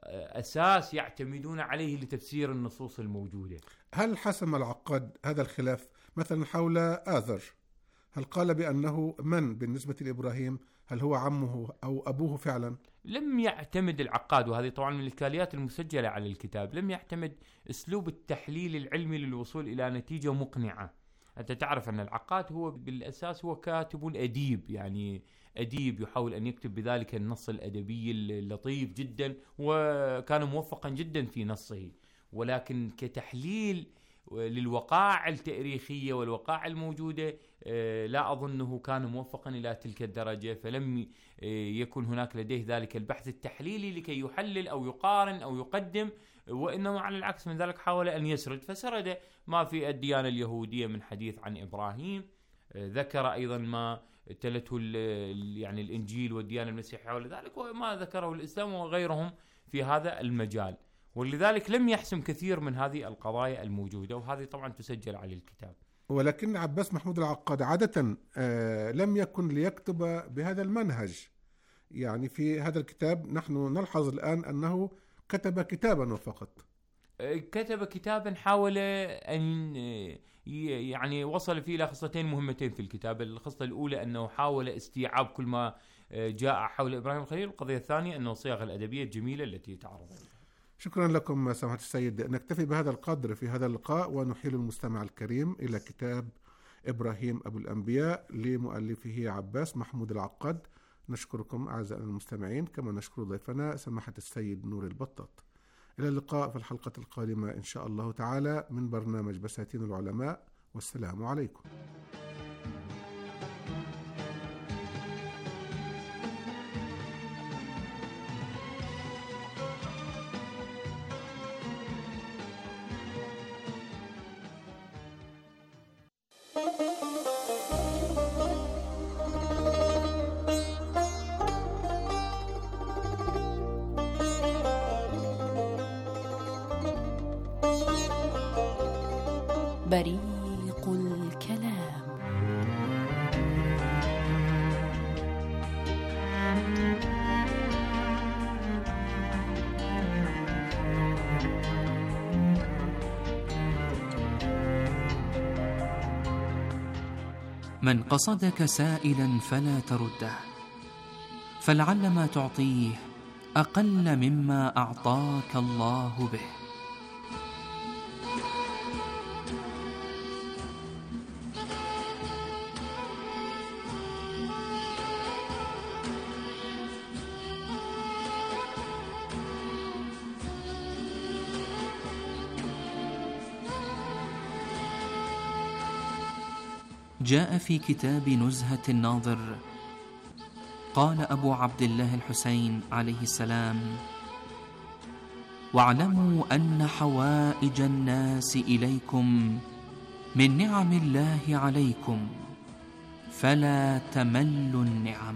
أساس يعتمدون عليه لتفسير النصوص الموجودة. هل حسم العقاد هذا الخلاف مثلا حول آذر؟ هل قال بأنه من بالنسبة لإبراهيم؟ هل هو عمه أو أبوه فعلا؟ لم يعتمد العقاد، وهذه طبعا من الإشكاليات المسجلة على الكتاب، لم يعتمد أسلوب التحليل العلمي للوصول إلى نتيجة مقنعة. أنت تعرف أن العقاد هو بالأساس هو كاتب أديب، يعني أديب يحاول أن يكتب بذلك النص الأدبي اللطيف جدا، وكان موفقا جدا في نصه، ولكن كتحليل للوقائع التاريخية والوقائع الموجودة لا أظنه كان موفقا إلى تلك الدرجة. فلم يكن هناك لديه ذلك البحث التحليلي لكي يحلل أو يقارن أو يقدم، وإنما على العكس من ذلك حاول أن يسرد، فسرد ما في الديانة اليهودية من حديث عن إبراهيم، ذكر أيضا ما تلته يعني الإنجيل والديانة المسيحية حول ذلك، وما ذكره الإسلام وغيرهم في هذا المجال. ولذلك لم يحسم كثير من هذه القضايا الموجودة، وهذه طبعا تسجل على الكتاب. ولكن عباس محمود العقاد عادة آه لم يكن ليكتب بهذا المنهج. يعني في هذا الكتاب نحن نلحظ الآن أنه كتب كتابا فقط. كتب كتابا حاول أن يعني وصل فيه إلى خصلتين مهمتين في الكتاب. الخصلة الأولى أنه حاول استيعاب كل ما جاء حول إبراهيم الخليل، والقضية الثانية أنه الصياغة الأدبية الجميلة التي تعرض. شكرا لكم سماحة السيد. نكتفي بهذا القدر في هذا اللقاء، ونحيل المستمع الكريم إلى كتاب إبراهيم أبو الأنبياء لمؤلفه عباس محمود العقاد. نشكركم أعزائنا المستمعين، كما نشكر ضيفنا سماحة السيد نور البطاط. إلى اللقاء في الحلقة القادمة إن شاء الله تعالى من برنامج بساتين العلماء، والسلام عليكم. بريق الكلام. من قصدك سائلا فلا ترده، فلعل ما تعطيه أقل مما أعطاك الله به. جاء في كتاب نزهة الناظر، قال أبو عبد الله الحسين عليه السلام: واعلموا أن حوائج الناس إليكم من نعم الله عليكم، فلا تملوا النعم.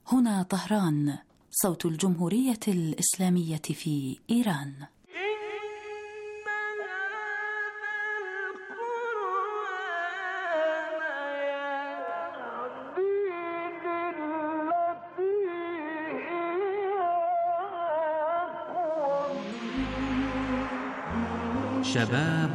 هنا طهران، صوت الجمهورية الإسلامية في إيران. شباب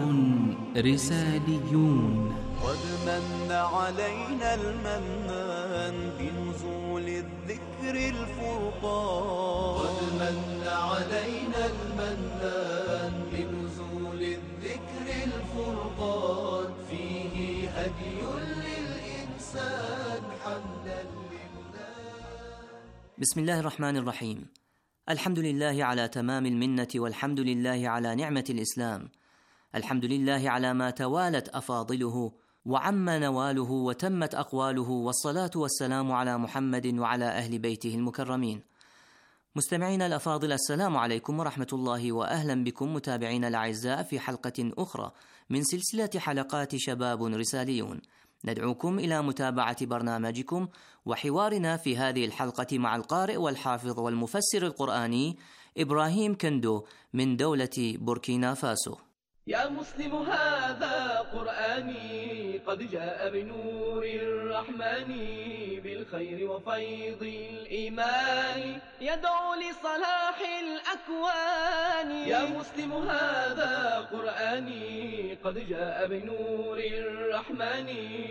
رساليون. قد من علينا المنان بنزول الذكر الفرقان. قد من علينا المنان بنزول الذكر الفرقان. فيه هدي للإنسان حمدا لله. بسم الله الرحمن الرحيم. الحمد لله على تمام المنة، والحمد لله على نعمة الإسلام. الحمد لله على ما توالت أفاضله وعم نواله وتمت أقواله، والصلاة والسلام على محمد وعلى أهل بيته المكرمين. مستمعين الأفاضل، السلام عليكم ورحمة الله، وأهلا بكم متابعين الأعزاء في حلقة أخرى من سلسلة حلقات شباب رساليون. ندعوكم إلى متابعة برنامجكم وحوارنا في هذه الحلقة مع القارئ والحافظ والمفسر القرآني إبراهيم كندو من دولة بوركينا فاسو. يا مسلم هذا قرآني قد جاء بنور الرحمن، بالخير وفيض الإيمان يدعو لصلاح الأكوان. يا مسلم هذا قرآني قد جاء بنور الرحمن،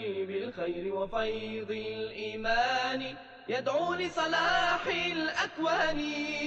بالخير وفيض الإيمان يدعو لصلاح الأكوان.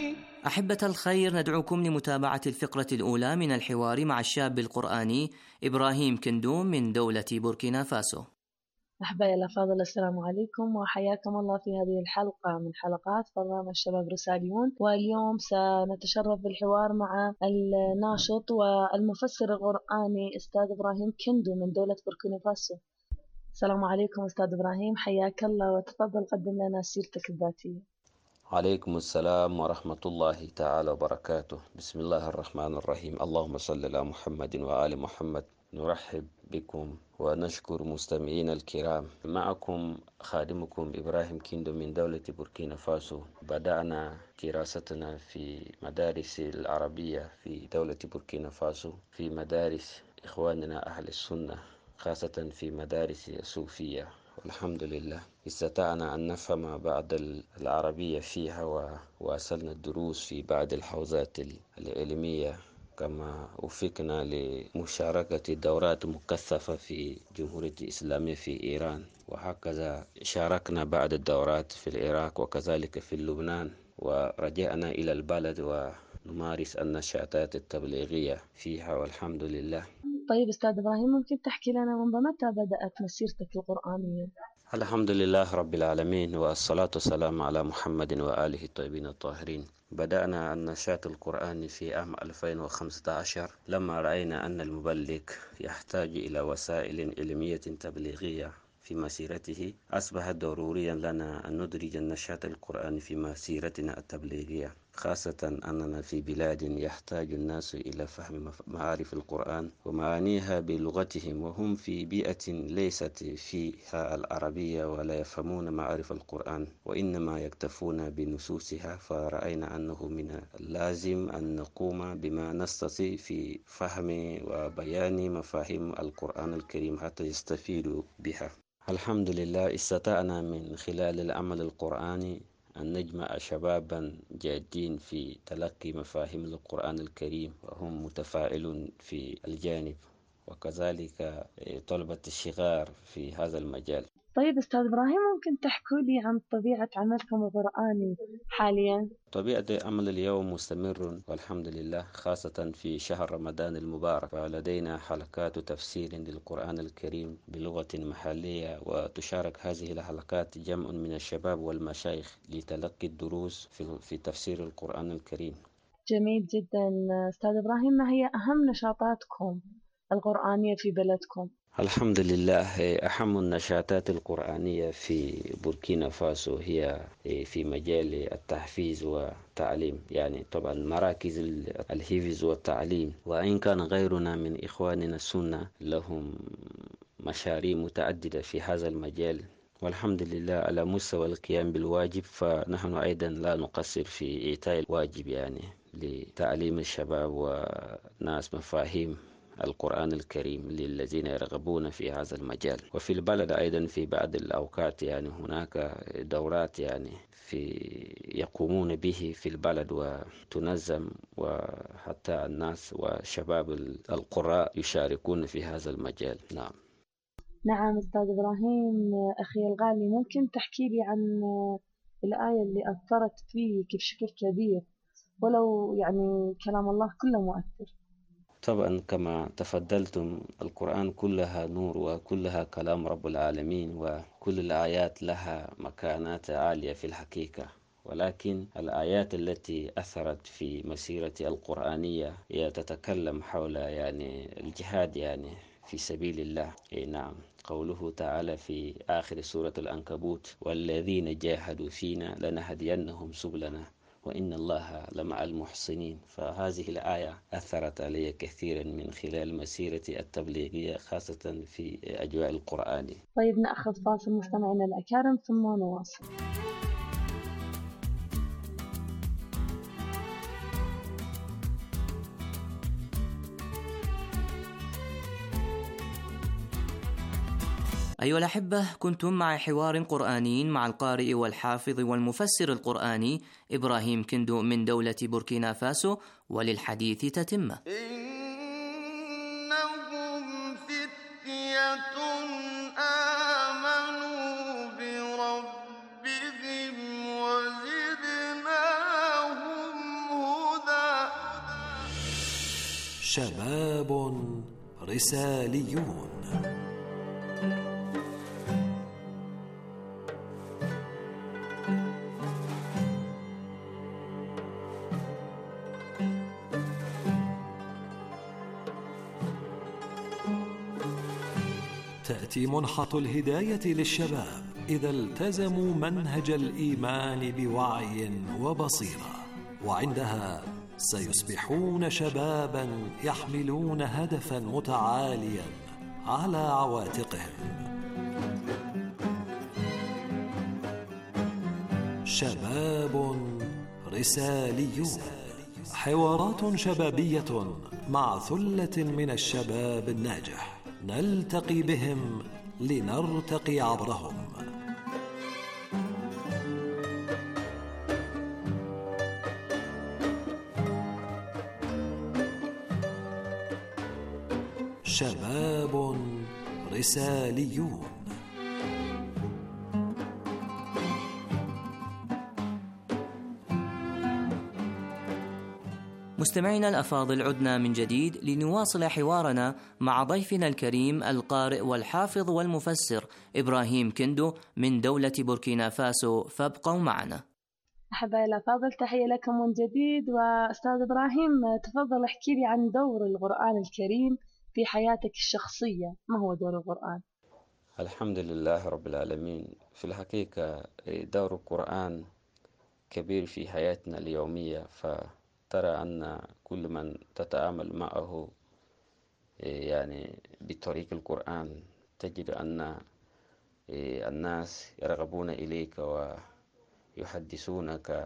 أحبة الخير، ندعوكم لمتابعة الفقرة الأولى من الحوار مع الشاب القرآني إبراهيم كندو من دولة بوركينا فاسو. أحبائي الأفاضل، السلام عليكم وحياكم الله في هذه الحلقة من حلقات برنامج شباب رساليون. واليوم سنتشرف بالحوار مع الناشط والمفسر القرآني أستاذ إبراهيم كندو من دولة بوركينا فاسو. السلام عليكم أستاذ إبراهيم، حياك الله، وتفضل قدم لنا سيرتك الذاتية. عليكم السلام ورحمة الله تعالى وبركاته. بسم الله الرحمن الرحيم. اللهم صل على محمد وآل محمد. نرحب بكم ونشكر مستمعينا الكرام. معكم خادمكم إبراهيم كندو من دولة بوركينا فاسو. بدأنا دراستنا في مدارس العربية في دولة بوركينا فاسو، في مدارس إخواننا أهل السنة، خاصة في مدارس الصوفية، والحمد لله استطعنا أن نفهم بعض العربية فيها، وواصلنا الدروس في بعض الحوزات العلمية، كما وفقنا لمشاركة دورات مكثفة في جمهورية الإسلامية في إيران، وهكذا شاركنا بعض الدورات في العراق وكذلك في لبنان، ورجعنا إلى البلد ونمارس النشاطات التبليغية فيها، والحمد لله. طيب أستاذ إبراهيم، ممكن تحكي لنا منذ متى بدأت مسيرتك القرآنية؟ الحمد لله رب العالمين، والصلاة والسلام على محمد وآله الطيبين الطاهرين. بدأنا النشاط القرآني في عام ألفين وخمسة عشر لما رأينا أن المبلغ يحتاج إلى وسائل علمية تبليغية في مسيرته. أصبح ضروريا لنا أن ندرج النشاط القرآني في مسيرتنا التبليغية، خاصة أننا في بلاد يحتاج الناس إلى فهم معارف القرآن ومعانيها بلغتهم، وهم في بيئة ليست فيها العربية ولا يفهمون معارف القرآن، وإنما يكتفون بنصوصها. فرأينا أنه من اللازم أن نقوم بما نستطيع في فهم وبيان مفاهيم القرآن الكريم حتى يستفيدوا بها. الحمد لله استطعنا من خلال العمل القرآني أن نجمع شبابا جادين في تلقي مفاهيم القرآن الكريم، وهم متفاعلون في الجانب، وكذلك طلبة الصغار في هذا المجال. طيب أستاذ إبراهيم، ممكن تحكوا لي عن طبيعة عملكم القرآني حاليا؟ طبيعة عمل اليوم مستمر والحمد لله، خاصة في شهر رمضان المبارك، فلدينا حلقات تفسير للقرآن الكريم بلغة محلية، وتشارك هذه الحلقات جمع من الشباب والمشايخ لتلقي الدروس في, في تفسير القرآن الكريم. جميل جدا. أستاذ إبراهيم، ما هي أهم نشاطاتكم القرآنية في بلدكم؟ الحمد لله، أهم النشاطات القرآنية في بوركينا فاسو هي في مجال التحفيز والتعليم، يعني طبعا مراكز الحفظ والتعليم، وإن كان غيرنا من إخواننا السنة لهم مشاريع متعددة في هذا المجال، والحمد لله على مستوى القيام بالواجب، فنحن أيضا لا نقصر في إيتاء الواجب يعني لتعليم الشباب وناس مفاهيم القرآن الكريم للذين يرغبون في هذا المجال. وفي البلد أيضا في بعض الأوقات يعني هناك دورات يعني في يقومون به في البلد وتنظم، وحتى الناس وشباب القراء يشاركون في هذا المجال. نعم. نعم أستاذ إبراهيم، أخي الغالي، ممكن تحكي لي عن الآية اللي أثرت فيك بشكل كبير، ولو يعني كلام الله كله مؤثر؟ طبعا كما تفضلتم، القرآن كلها نور وكلها كلام رب العالمين، وكل الآيات لها مكانات عالية في الحقيقة، ولكن الآيات التي أثرت في مسيرتي القرآنية هي تتكلم حول يعني الجهاد يعني في سبيل الله. إيه نعم، قوله تعالى في آخر سورة العنكبوت: والذين جاهدوا فينا لنهدينهم سبلنا وإن الله لمع المحسنين. فهذه الآية أثرت علي كثيرا من خلال مسيرتي التبليغية، خاصة في أجواء القرآن. طيب نأخذ فاصل مستمعينا الأكارم ثم نواصل. أيها الأحبة، كنتم مع حوار قرآني مع القارئ والحافظ والمفسر القرآني إبراهيم كندو من دولة بوركينا فاسو، وللحديث تتمة. إنهم فتية آمنوا بربهم وزدناهم هدى. شباب رساليون. تأتي منحة الهداية للشباب إذا التزموا منهج الإيمان بوعي وبصيرة، وعندها سيصبحون شبابا يحملون هدفا متعاليا على عواتقهم. شباب رساليون، حوارات شبابية مع ثلة من الشباب الناجح، نلتقي بهم لنرتقي عبرهم. شباب رساليون. مستمعينا الأفاضل، عدنا من جديد لنواصل حوارنا مع ضيفنا الكريم القارئ والحافظ والمفسر إبراهيم كندو من دولة بوركينا فاسو، فابقوا معنا. أحبائي الأفاضل، تحية لكم من جديد. وأستاذ إبراهيم، تفضل احكي لي عن دور القرآن الكريم في حياتك الشخصية. ما هو دور القرآن؟ الحمد لله رب العالمين. في الحقيقة دور القرآن كبير في حياتنا اليومية، فترى أن كل من تتعامل معه يعني بطريق القرآن تجد أن الناس يرغبون إليك ويحدثونك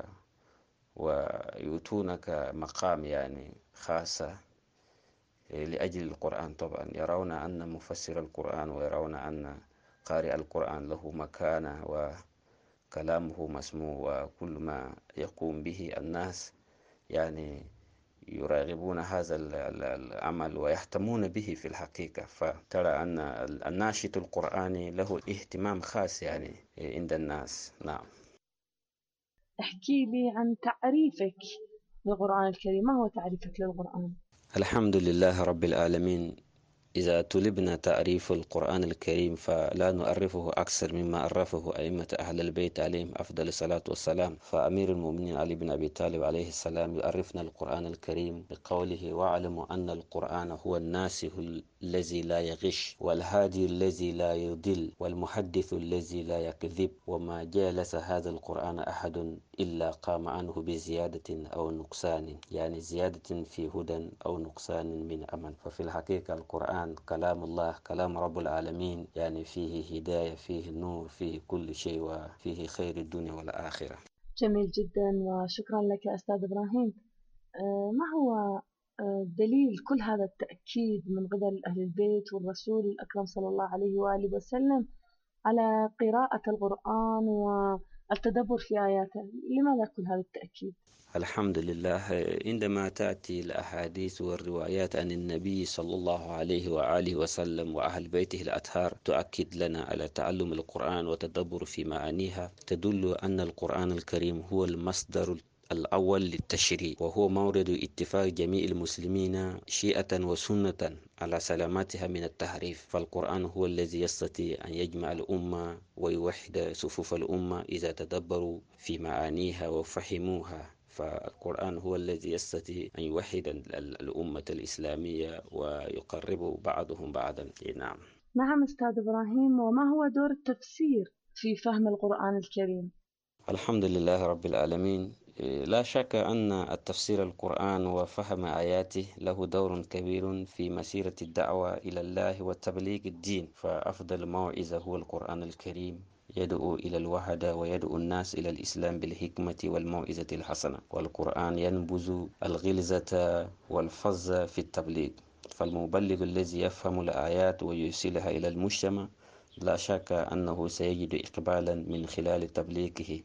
ويؤتونك مقام يعني خاصة لأجل القرآن. طبعا يرون أن مفسر القرآن ويرون أن قارئ القرآن له مكانة وكلامه مسموع، وكل ما يقوم به الناس يعني يراقبون هذا العمل ويهتمون به في الحقيقة. فترى أن الناشط القرآني له اهتمام خاص يعني عند الناس. نعم. احكي لي عن تعريفك للقرآن الكريم. ما هو تعريفك للقرآن؟ الحمد لله رب العالمين. إذا طلبنا تعريف القرآن الكريم فلا نعرفه أكثر مما عرفه أئمة أهل البيت عليهم أفضل الصلاة والسلام. فأمير المؤمنين علي بن أبي طالب عليه السلام يعرفنا القرآن الكريم بقوله: واعلموا أن القرآن هو الناسخ الذي لا يغش والهادي الذي لا يضل والمحدث الذي لا يكذب، وما جالس هذا القرآن أحد إلا قام عنه بزيادة أو نقصان، يعني زيادة في هدى أو نقصان من أمل. ففي الحقيقة القرآن القرآن كلام الله، كلام رب العالمين، يعني فيه هداية، فيه نور، فيه كل شيء، وفيه خير الدنيا والآخرة. جميل جدا وشكرا لك أستاذ إبراهيم. ما هو دليل كل هذا التأكيد من قبل أهل البيت والرسول الأكرم صلى الله عليه وآله وسلم على قراءة القرآن والتدبر في آياته؟ لماذا كل هذا التأكيد؟ الحمد لله، عندما تأتي الأحاديث والروايات عن النبي صلى الله عليه وآله وسلم وأهل بيته الأطهار تؤكد لنا على تعلم القرآن وتدبر في معانيها، تدل أن القرآن الكريم هو المصدر الأول للتشريع، وهو مورد اتفاق جميع المسلمين شيعة وسنة على سلامتها من التحريف. فالقرآن هو الذي يستطيع أن يجمع الأمة ويوحد صفوف الأمة إذا تدبروا في معانيها وفهموها. فالقرآن هو الذي يستطيع أن يوحد الأمة الإسلامية ويقرب بعضهم بعضا. نعم. نعم أستاذ إبراهيم، وما هو دور التفسير في فهم القرآن الكريم؟ الحمد لله رب العالمين. لا شك أن التفسير القرآن وفهم آياته له دور كبير في مسيرة الدعوة إلى الله وتبليغ الدين. فأفضل موعظة هو القرآن الكريم، يدعو إلى الوحدة ويدعو الناس إلى الإسلام بالحكمة والموعظة الحسنة. والقرآن ينبذ الغلظة والفظ في التبليغ. فالمبلغ الذي يفهم الآيات ويوصلها إلى المجتمع لا شك أنه سيجد إقبالا من خلال تبليغه.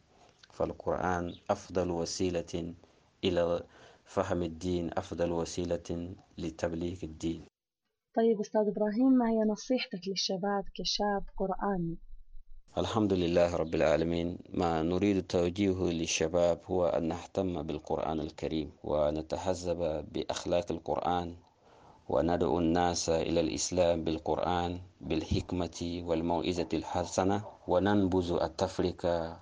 فالقرآن أفضل وسيلة إلى فهم الدين، أفضل وسيلة لتبليغ الدين. طيب أستاذ إبراهيم، ما هي نصيحتك للشباب كشاب قرآني؟ الحمد لله رب العالمين. ما نريد توجيهه للشباب هو أن نهتم بالقرآن الكريم ونتحزب بأخلاق القرآن، وندعو الناس إلى الإسلام بالقرآن بالحكمة والموعظة الحسنة، وننبذ التفرقة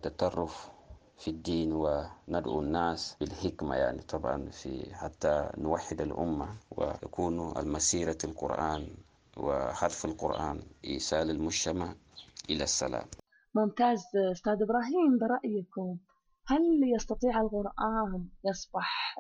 وتطرف في الدين، وندعو الناس بالحكمة، يعني طبعا في حتى نوحد الأمة ويكون المسيرة القرآن وحرف القرآن إيصال المجتمع إلى السلام. ممتاز أستاذ إبراهيم، برأيكم هل يستطيع القرآن يصبح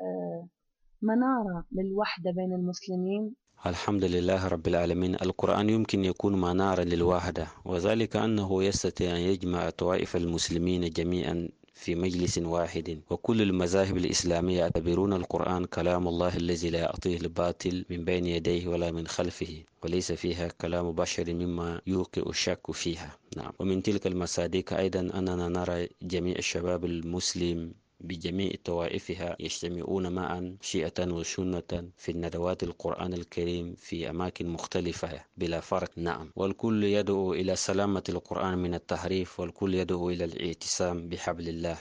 منارة للوحدة بين المسلمين؟ الحمد لله رب العالمين. القرآن يمكن يكون منارا للوحدة، وذلك أنه يستطيع أن يجمع طوائف المسلمين جميعا في مجلس واحد. وكل المذاهب الإسلامية يعتبرون القرآن كلام الله الذي لا يعطيه الباطل من بين يديه ولا من خلفه، وليس فيها كلام بشر مما يوقع الشك فيها. نعم. ومن تلك المصادق أيضا أننا نرى جميع الشباب المسلم بجميع طوائفها يجتمعون معا شيعة وسنة في الندوات القرآن الكريم في أماكن مختلفة بلا فرق. نعم. والكل يدعو إلى سلامة القرآن من التحريف، والكل يدعو إلى الاعتصام بحبل الله،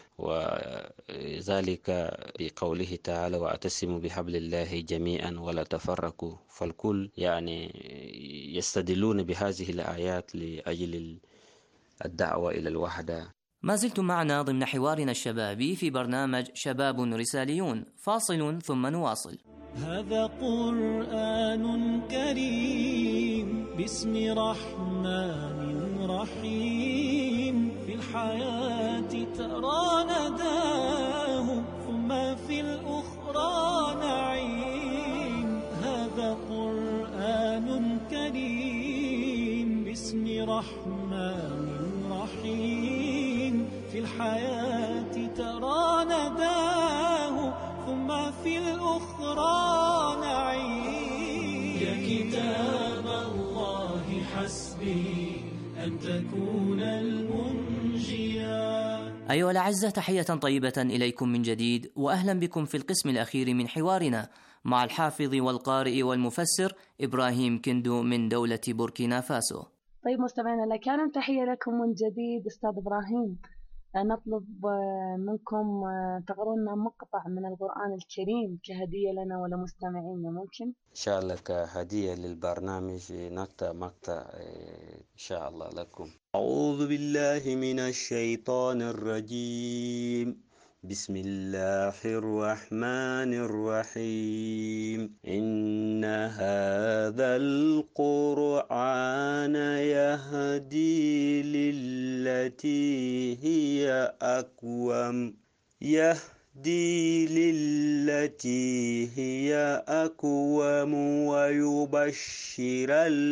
وذلك بقوله تعالى: واعتصموا بحبل الله جميعا ولا تفرقوا. فالكل يعني يستدلون بهذه الآيات لأجل الدعوة إلى الوحدة. ما زلتم معنا ضمن حوارنا الشبابي في برنامج شباب رساليون. فاصل ثم نواصل. هذا قرآن كريم باسم رحمن رحيم، في الحياة ترى نداه ثم في الأخرى نعيم. هذا قرآن كريم باسم رحمن رحيم، في الحياة ترى نداه ثم في الأخرى نعيم. يا كتاب الله حسبي أن تكون المنجيا. أيها الأعزة، تحية طيبة إليكم من جديد، وأهلا بكم في القسم الأخير من حوارنا مع الحافظ والقارئ والمفسر إبراهيم كندو من دولة بوركينا فاسو. طيب مستمعينا الكرام، تحية لكم من جديد أستاذ إبراهيم. نطلب منكم تقرؤنا مقطع من القرآن الكريم كهدية لنا ولمستمعينا، ممكن؟ إن شاء الله كهدية للبرنامج نقطع مقطع إن شاء الله لكم. أعوذ بالله من الشيطان الرجيم. بسم الله الرحمن الرحيم. إن هذا القرآن يهدي للتي هي أقوم يهدي للتي هي أقوم ويبشر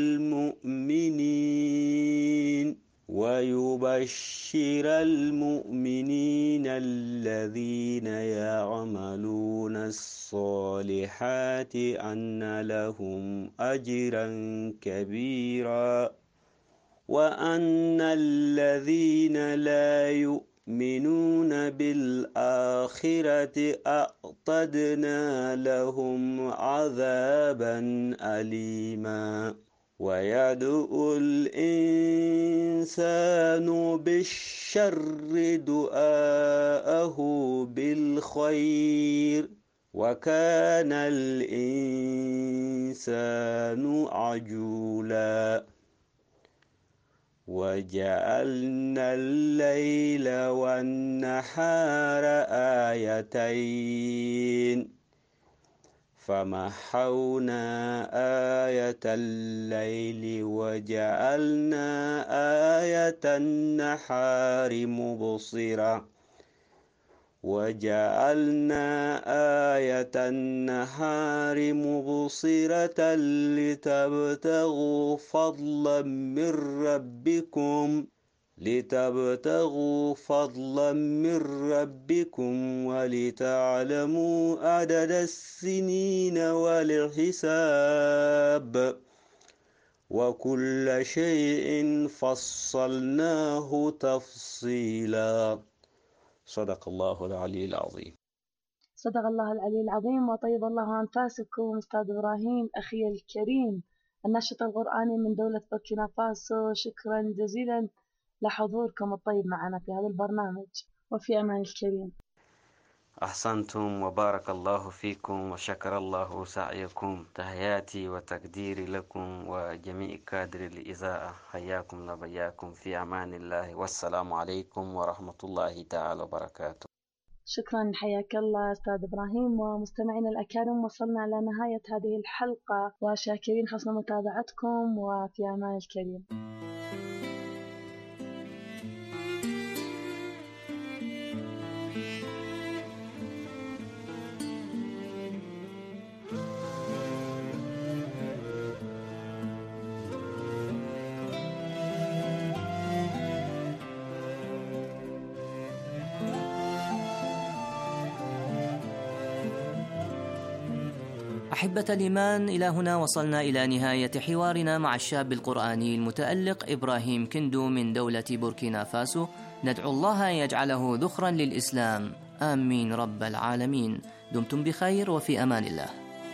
المؤمنين ويبشر المؤمنين الذين يعملون الصالحات أن لهم أجرا كبيرا وأن الذين لا يؤمنون بالآخرة أعتدنا لهم عذابا أليما ويدعو الإنسان بالشر دعاءه بالخير وكان الإنسان عجولا وجعلنا الليل والنهار آيتين فمحونا آية الليل وجعلنا آية النهار مبصرة وجعلنا آية النهار مبصرة لتبتغوا فضلا من ربكم لتبتغوا فضلا من ربكم ولتعلموا عدد السنين والحساب وكل شيء فصلناه تفصيلا صدق الله العلي العظيم. صدق الله العلي العظيم وطيب الله أنفاسكم. أستاذ إبراهيم أخي الكريم الناشط القرآني من دولة بوركينا فاسو، شكرا جزيلا لحضوركم الطيب معنا في هذا البرنامج، وفي أمان الكريم. أحسنتم وبارك الله فيكم وشكر الله سعيكم. تحياتي وتقديري لكم وجميع كادر الإذاعة، حياكم الله بياكم في أمان الله، والسلام عليكم ورحمة الله تعالى وبركاته. شكرا، حياك الله أستاذ إبراهيم. ومستمعينا الأكارم، وصلنا إلى نهاية هذه الحلقة وشاكرين حسن متابعتكم، وفي أمان الكريم. أحبة الإيمان، إلى هنا وصلنا إلى نهاية حوارنا مع الشاب القرآني المتألق إبراهيم كندو من دولة بوركينا فاسو. ندعو الله يجعله ذخرا للإسلام، آمين رب العالمين. دمتم بخير وفي أمان الله.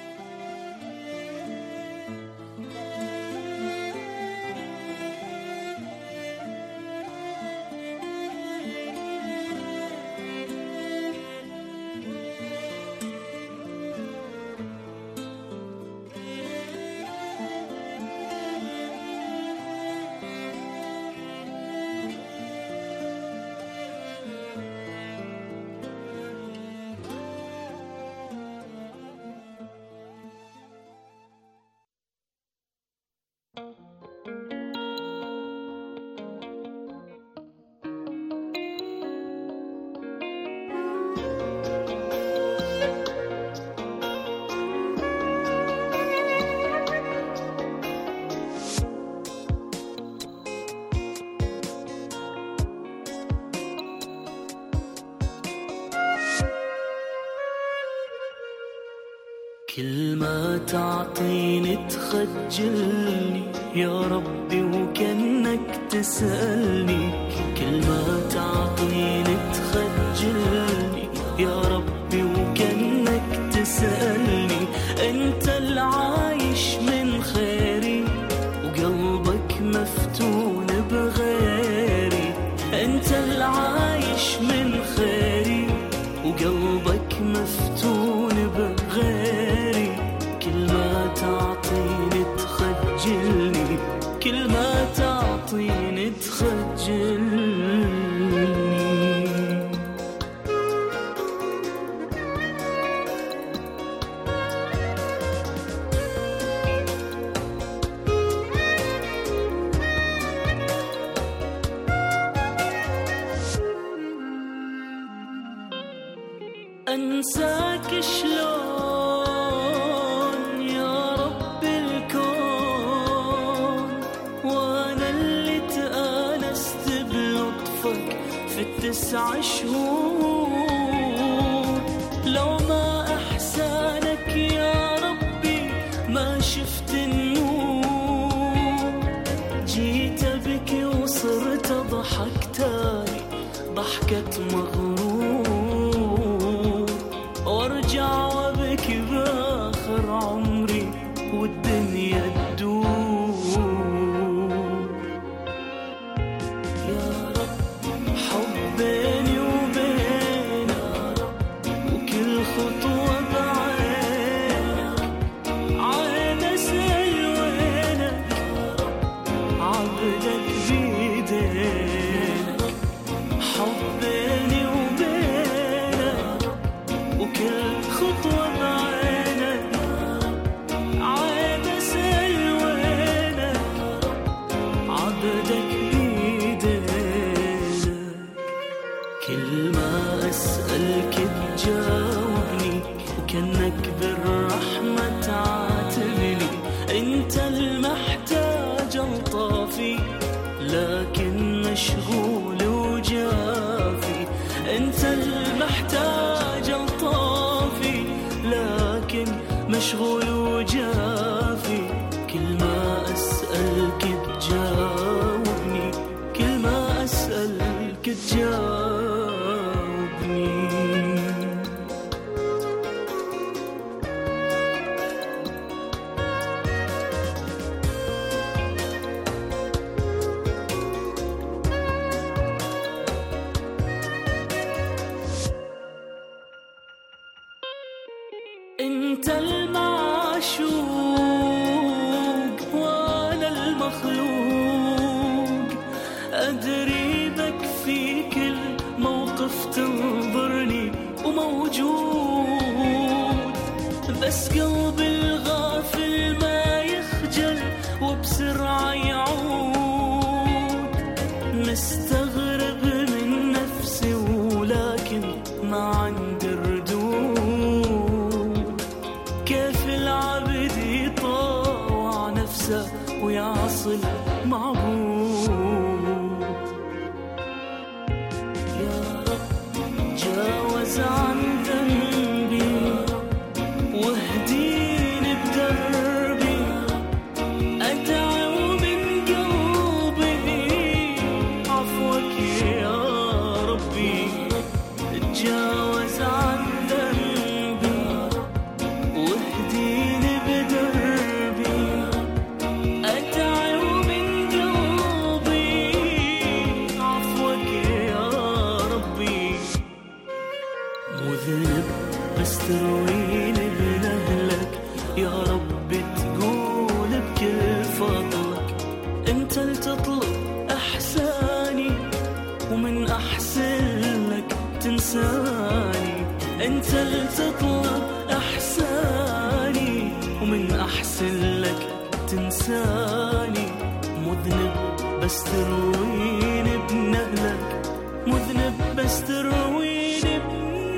كل ما تعطيني تخجلني يا ربي وكأنك تسألني، كل ما تعطيني تخجلني يا ربي وكأنك تسألني. انت العايش من خيري وقلبك مفتون بغيري، انت العايش من خيري وقلبك مفتون بغيري. كل ما تعطيني تخجلني، كل ما تعطيني تخجلني. أنساك شلون يا رب الكون، وأنا اللي تآنست بلطفك في التسع شهور. لو ما أحسانك يا ربي ما شفت النور، جيت بكي وصرت أضحك تاني ضحكة مغرور، وارجع وابكي بآخر عمري والدنيا تدور. يا رب حب بيني وبينك، وكل خطوة بعينك، عين أسأل وينك، عبدك بيدينك. حب بيني وبينك، وكل خطوة بعينك، عين أسأل وينك، عبدك بيدينك. كل ما أسألك تجاوبني، وكأنك بالرحمة تعاتبني. أنت المحتاج ألطافي لكن مشغول وجافي. أنت المحتاج ألطافي لكن مشغول وجافي. كل ما أسألك تجاوبني، كل ما أسألك تجاوبني. أنت المعشوق وأنا المخلوق، أدري بك في كل موقف تنظرني وموجود. بس قلبي الغافل ما يخجل وبسرعة يعود. مستغرب من نفسي ولكن ما عندي ردود. كيف العبد يطاوع نفسه ويعصي المعبود. يا رب جاوز عن ذنبي واهديني بدربي. أدعو من قلبي عفوك يا ربي. تجاوز عن ذنبي واهديني بدربي. أدعو من قلبي عفوك يا ربي. مذنب بس ترويني بنهلك يا رب. تقول بكل فضلك أنت اللي تطلب أحساني، ومن أحسن لك تنساني. أنت اللي تطلب أحساني، ومن أحسن لك تنساني. مذنب بس ترويني بنهلك، مذنب بس ترويني بنهلك.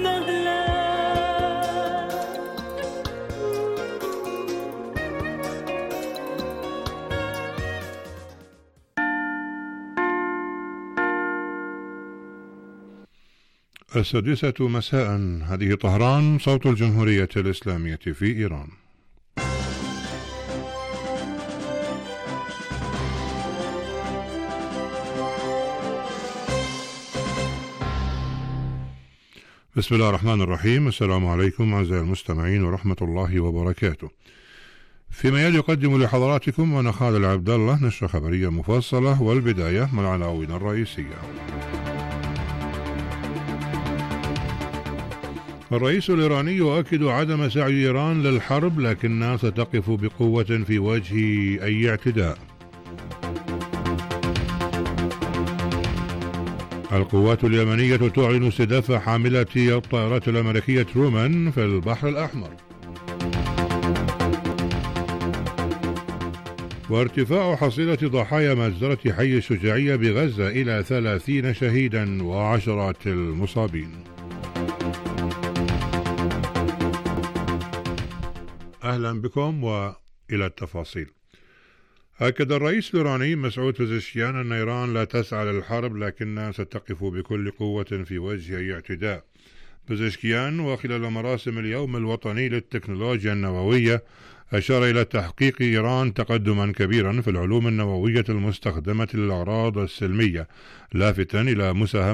السادسة مساء، هذه طهران، صوت الجمهورية الإسلامية في إيران. بسم الله الرحمن الرحيم. السلام عليكم أعزائي المستمعين ورحمة الله وبركاته. فيما يلي يقدم لحضراتكم أنا خالد العبد الله نشرة خبرية مفصلة، والبداية من العناوين الرئيسية. الرئيس الإيراني يؤكد عدم سعي إيران للحرب لكنها ستقف بقوة في وجه أي اعتداء. القوات اليمنية تعلن استهداف حاملة الطائرات الأمريكية ترومان في البحر الأحمر. وارتفاع حصيلة ضحايا مجزرة حي الشجاعية بغزة إلى ثلاثين شهيدا وعشرات المصابين. أهلا بكم وإلى التفاصيل. أكد الرئيس الإيراني مسعود پزشکیان أن إيران لا تسعى للحرب لكنها ستقف بكل قوة في وجه أي اعتداء. پزشکیان وخلال مراسم اليوم الوطني للتكنولوجيا النووية أشار إلى تحقيق إيران تقدما كبيرا في العلوم النووية المستخدمة للأغراض السلمية، لافتا إلى مساهمة